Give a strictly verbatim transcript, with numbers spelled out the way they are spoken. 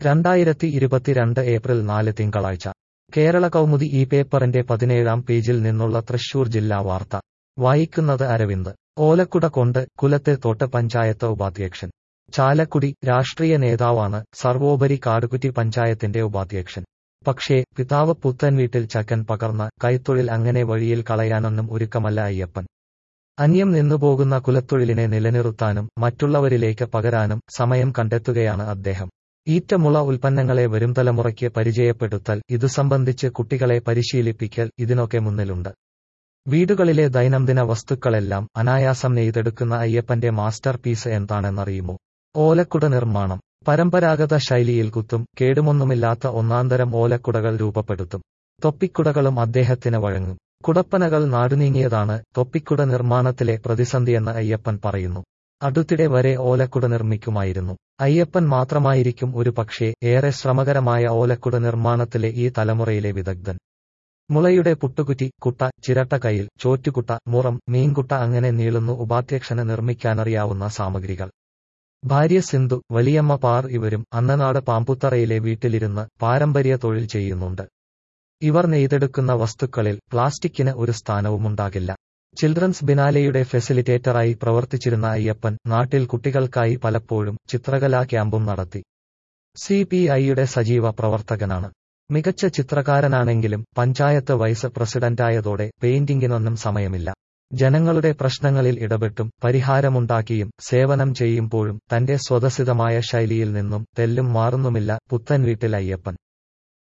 രണ്ടായിരത്തി ഇരുപത്തിരണ്ട് ഏപ്രിൽ നാല് തിങ്കളാഴ്ച കേരള കൗമുദി ഈ പേപ്പറിന്റെ പതിനേഴാം പേജിൽ നിന്നുള്ള തൃശൂർ ജില്ലാ വാർത്ത വായിക്കുന്നത് അരവിന്ദ്. ഓലക്കുട കൊണ്ട് കുലത്തെ തോട്ട് പഞ്ചായത്ത് ഉപാധ്യക്ഷൻ. ചാലക്കുടി രാഷ്ട്രീയ നേതാവാണ്, സർവോപരി കാടുകുറ്റി പഞ്ചായത്തിന്റെ ഉപാധ്യക്ഷൻ. പക്ഷേ പിതാവ് പുത്തൻവീട്ടിൽ ചക്കൻ പകർന്ന കൈത്തൊഴിൽ അങ്ങനെ വഴിയിൽ കളയാനൊന്നും ഒരുക്കമല്ല അയ്യപ്പൻ. അന്യം നിന്നുപോകുന്ന കുലത്തൊഴിലിനെ നിലനിർത്താനും മറ്റുള്ളവരിലേക്ക് പകരാനും സമയം കണ്ടെത്തുകയാണ് അദ്ദേഹം. ഈറ്റമുള ഉൽപ്പന്നങ്ങളെ വരും തലമുറയ്ക്ക് പരിചയപ്പെടുത്തൽ, ഇതു സംബന്ധിച്ച് കുട്ടികളെ പരിശീലിപ്പിക്കൽ ഇതിനൊക്കെ മുന്നിലുണ്ട്. വീടുകളിലെ ദൈനംദിന വസ്തുക്കളെല്ലാം അനായാസം നെയ്തെടുക്കുന്ന അയ്യപ്പന്റെ മാസ്റ്റർ പീസ് എന്താണെന്നറിയുമോ? ഓലക്കുട നിർമ്മാണം. പരമ്പരാഗത ശൈലിയിൽ കുത്തും കേടുമൊന്നുമില്ലാത്ത ഒന്നാന്തരം ഓലക്കുടകൾ രൂപപ്പെടുത്തും. തൊപ്പിക്കുടകളും അദ്ദേഹത്തിന് വഴങ്ങും. കുടപ്പനകൾ നാടുനീങ്ങിയതാണ് തൊപ്പിക്കുട നിർമ്മാണത്തിലെ പ്രതിസന്ധിയെന്ന് അയ്യപ്പൻ പറയുന്നു. അടുത്തിടെ വരെ ഓലക്കുട നിർമ്മിക്കുമായിരുന്നു. അയ്യപ്പൻ മാത്രമായിരിക്കും ഒരു പക്ഷേ ഏറെ ശ്രമകരമായ ഓലക്കുട നിർമ്മാണത്തിലെ ഈ തലമുറയിലെ വിദഗ്ധൻ. മുളയുടെ പുട്ടുകുറ്റി, കുട്ട, ചിരട്ടക്കയിൽ, ചോറ്റുകുട്ട, മുറം, മീൻകുട്ട അങ്ങനെ നീളുന്നു ഉപാധ്യക്ഷന് നിർമ്മിക്കാനറിയാവുന്ന സാമഗ്രികൾ. ഭാര്യ സിന്ധു, വലിയമ്മ പാർ ഇവരും അന്നനാട് പാമ്പുത്തറയിലെ വീട്ടിലിരുന്ന് പാരമ്പര്യ തൊഴിൽ ചെയ്യുന്നുണ്ട്. ഇവർ നെയ്തെടുക്കുന്ന വസ്തുക്കളിൽ പ്ലാസ്റ്റിക്കിന് ഒരു സ്ഥാനവുമുണ്ടാകില്ല. ചിൽഡ്രൻസ് ബിനാലെയുടെ ഫെസിലിറ്റേറ്ററായി പ്രവർത്തിച്ചിരുന്ന അയ്യപ്പൻ നാട്ടിൽ കുട്ടികൾക്കായി പലപ്പോഴും ചിത്രകലാ ക്യാമ്പും നടത്തി. സി പി ഐയുടെ സജീവ പ്രവർത്തകനാണ്. മികച്ച ചിത്രകാരനാണെങ്കിലും പഞ്ചായത്ത് വൈസ് പ്രസിഡന്റായതോടെ പെയിന്റിങ്ങിനൊന്നും സമയമില്ല. ജനങ്ങളുടെ പ്രശ്നങ്ങളിൽ ഇടപെട്ടും പരിഹാരമുണ്ടാക്കിയും സേവനം ചെയ്യുമ്പോഴും തന്റെ സ്വതസിദ്ധമായ ശൈലിയിൽ നിന്നും തെല്ലും മാറുന്നുമില്ല പുത്തൻവീട്ടിൽ അയ്യപ്പൻ.